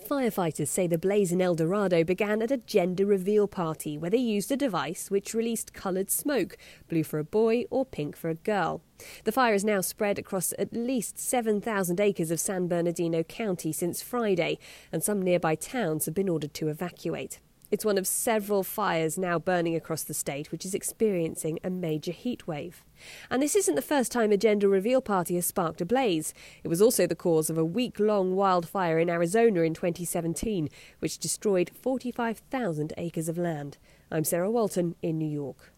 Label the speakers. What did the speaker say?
Speaker 1: Firefighters say the blaze in El Dorado began at a gender reveal party where they used a device which released coloured smoke, blue for a boy or pink for a girl. The fire is now spread across at least 7,000 acres of San Bernardino County since Friday, and some nearby towns have been ordered to evacuate. It's one of several fires now burning across the state, which is experiencing a major heat wave. And this isn't the first time a gender reveal party has sparked a blaze. It was also the cause of a week-long wildfire in Arizona in 2017, which destroyed 45,000 acres of land. I'm Sarah Walton in New York.